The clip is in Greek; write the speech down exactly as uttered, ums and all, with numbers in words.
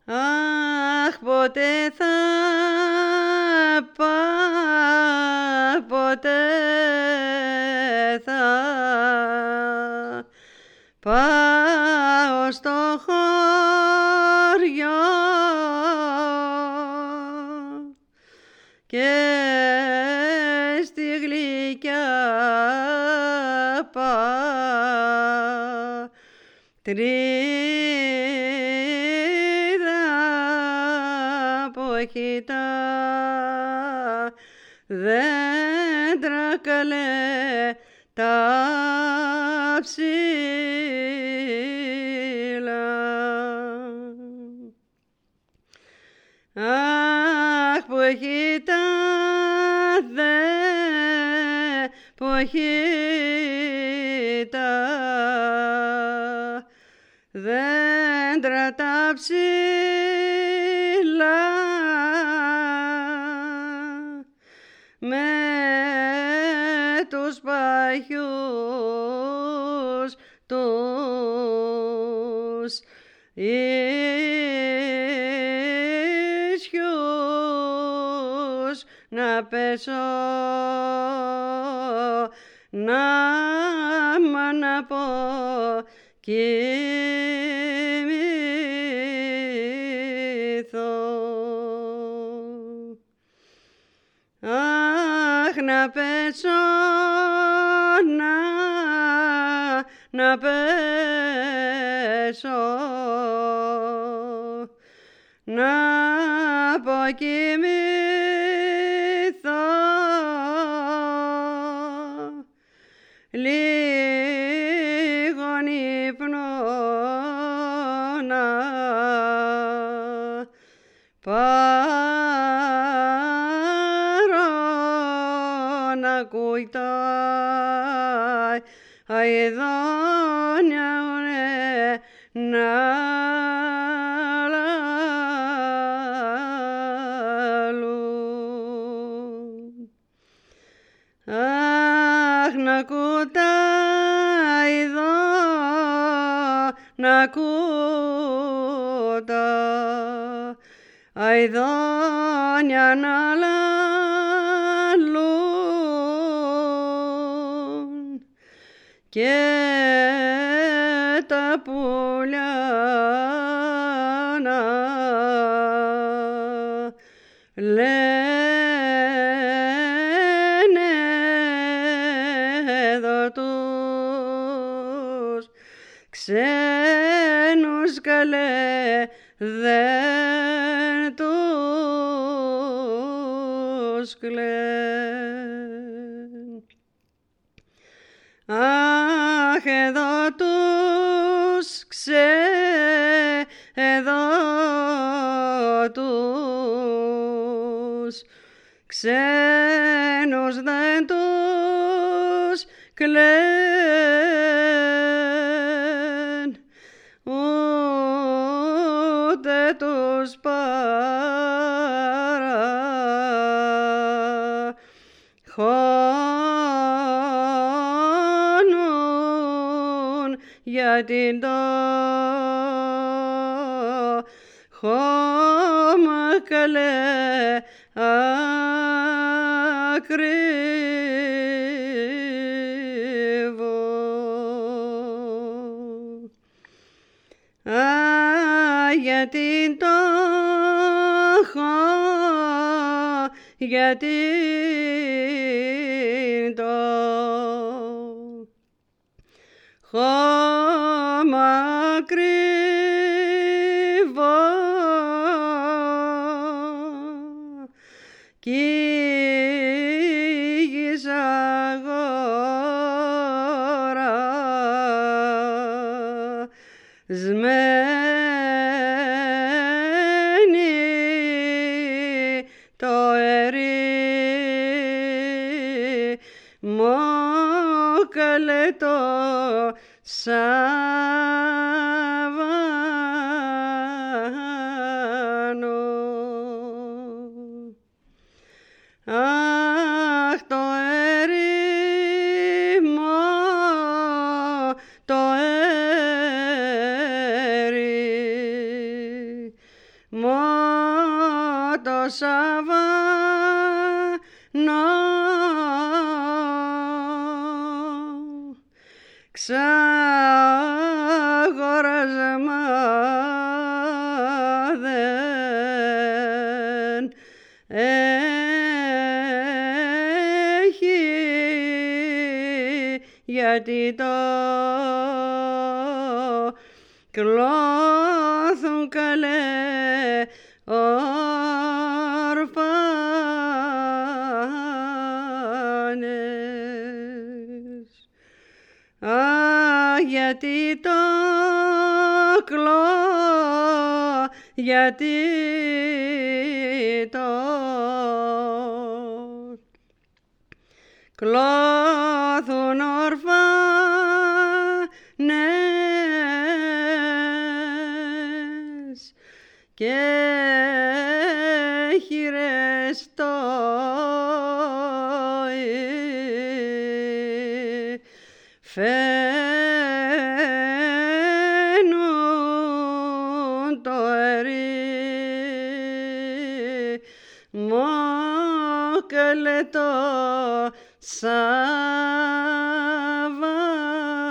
Αχ, ποτέ θα πάω, ποτέ θα πάω στο χωριό και στη γλυκιά πατρίδα που έχει τα δέντρα καλέ τα ψηλά. Αχ, που έχει τα δε, που έχει τα δέντρα τα ψηλά με τους παχιούς τους ίσιους να πέσω να μ' να πω κοιμηθώ. Αχ, να πέσω να, να πέσω να πω κοιμηθώ λίγον ύπνο να πάρω να ακούει τα αηδόνια να λαλούν. Αχ, να ακούω τα αηδό, να ακούω τα αηδόνια να λαλούν και τα πουλιά να λένε εδώ τους ξένους καλέ δεν τους κλαιν. Αχ, εδώ τους ξέ, εδώ τους ξένους δεν τους κλαιν, ούτε τους παραχώνουν γιατί το χώμα καλέ ακριβό. Α, γιατί το χω, γιατί το χώμα ακριβό κι η γης αγορασμένη το ερήμο καλέ το σαβάνο. Αχ, το ερήμο, το σαβανό ξαγορασμάδεν έχει γιατί το κλώθουν καλέ ορφάνες. Α, γιατί το κλώ, γιατί το κλώθουν ορφάνες και χειρές το φαίνουν το ερήμο καλετό σαβανό.